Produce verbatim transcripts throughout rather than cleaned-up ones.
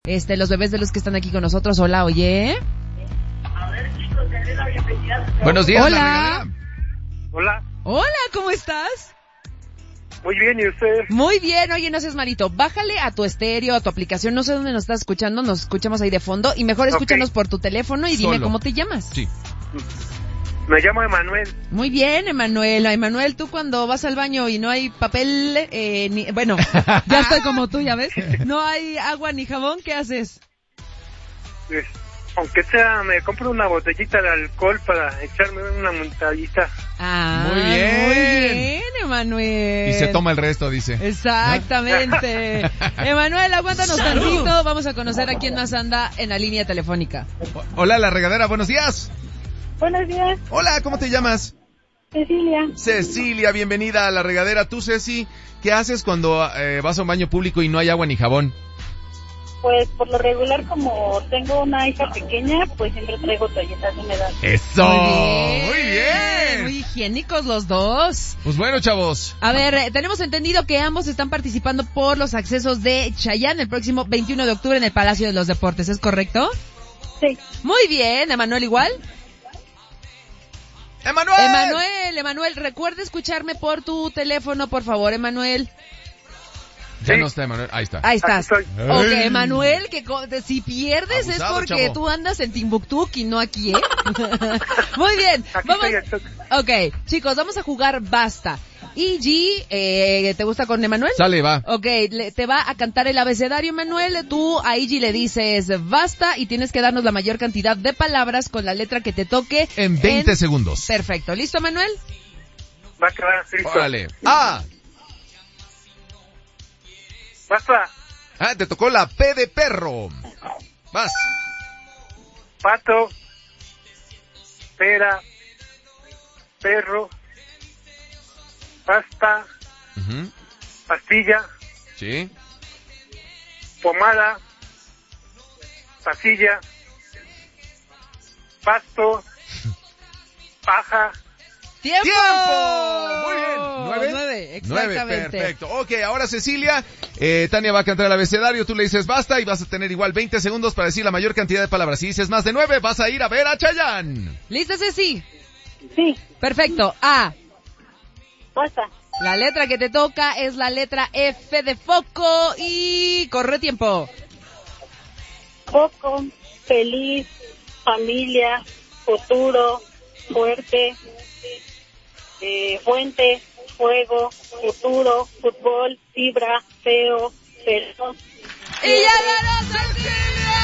Este, los bebés de luz que están aquí con nosotros. Hola, oye. A ver, chicos, denle la bienvenida. Buenos días, Hola. la regadera. Hola, Hola, ¿cómo estás? muy bien, ¿y usted? Muy bien, oye, no seas malito. Bájale a tu estéreo, a tu aplicación, no sé dónde nos estás escuchando, nos escuchamos ahí de fondo. Y mejor escúchanos Ok. por tu teléfono y dime Solo. cómo te llamas. Sí. Me llamo Emanuel. Muy bien, Emanuel. Emanuel, tú cuando vas al baño y no hay papel, eh, ni, bueno, ya estoy como tú, ¿ya ves? No hay agua ni jabón, ¿qué haces? Pues, aunque sea, me compro una botellita de alcohol para echarme una montadita. Ah, Muy bien. Muy bien, Emanuel. Y se toma el resto, dice. Exactamente. Emanuel, aguántanos tantito. Vamos a conocer a quién más anda en la línea telefónica. O- Hola, la regadera, buenos días. Buenos días, Hola, ¿cómo te llamas? Cecilia. Cecilia, bienvenida a la regadera. Tú, Ceci, ¿qué haces cuando eh, vas a un baño público y no hay agua ni jabón? Pues por lo regular, como tengo una hija pequeña, pues siempre traigo toallitas húmedas. ¡Eso! Muy ¡Muy bien! Muy higiénicos los dos. Pues bueno, chavos. A ver, eh, tenemos entendido que ambos están participando por los accesos de Chayanne el próximo veintiuno de octubre en el Palacio de los Deportes, ¿es correcto? Sí, Muy bien, Emanuel igual. ¡Emanuel! Emanuel, Emanuel, recuerda escucharme por tu teléfono, por favor, Emanuel. Ya Sí. no está, Emanuel. Ahí está. Ahí estás. Aquí estoy. Ok, Ay. Emanuel, que co- de- si pierdes Abusado, es porque chavo. tú andas en Timbuktu y no aquí, ¿eh? Muy bien, Aquí vamos. estoy, aquí. Ok, chicos, vamos a jugar Basta. Y G, eh, ¿te gusta con Emanuel? Sale, va. Ok, le- te va a cantar el abecedario, Manuel. Tú a Iggy le dices basta y tienes que darnos la mayor cantidad de palabras con la letra que te toque. En veinte segundos. Perfecto. ¿Listo, Manuel? Va a quedar listo. Órale. ¡Ah! Basta, Ah, te tocó la P de perro. Vas. pato, pera, perro, pasta, Ujú. pastilla, Sí. pomada, pasilla, pasto, paja. ¡Tiempo! ¡Tiempo! Muy bien. ¿Nueve? Nueve, exactamente. Nueve, perfecto. Ok, ahora Cecilia, eh, Tania va a cantar el abecedario, tú le dices basta y vas a tener igual veinte segundos para decir la mayor cantidad de palabras. Si dices más de nueve, vas a ir a ver a Chayanne. ¿Listo, Ceci? sí, Perfecto. A. basta. La letra que te toca es la letra F de foco y corre tiempo. Poco, feliz, familia, futuro, fuerte, eh, fuente, fuego, futuro, fútbol, fibra, feo, feroz. ¡Y ya ganó Cecilia!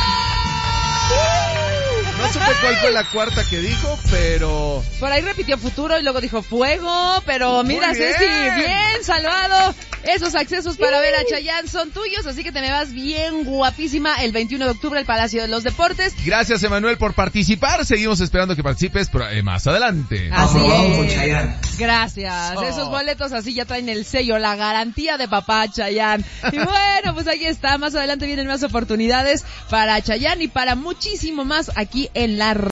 No supe cuál fue la cuarta que dijo, pero... Por ahí repitió futuro y luego dijo fuego, pero mira, Muy bien. Ceci, bien salvado. Esos accesos para ver a Chayanne son tuyos, así que te me vas bien guapísima el veintiuno de octubre al Palacio de los Deportes. Gracias, Emanuel, por participar. Seguimos esperando que participes pero, eh, más adelante. Así Aprobado con es. Chayanne. Gracias. Oh. Esos boletos así ya traen el sello, la garantía de papá Chayanne. Y bueno, pues ahí está. Más adelante vienen más oportunidades para Chayanne y para muchísimo más aquí en la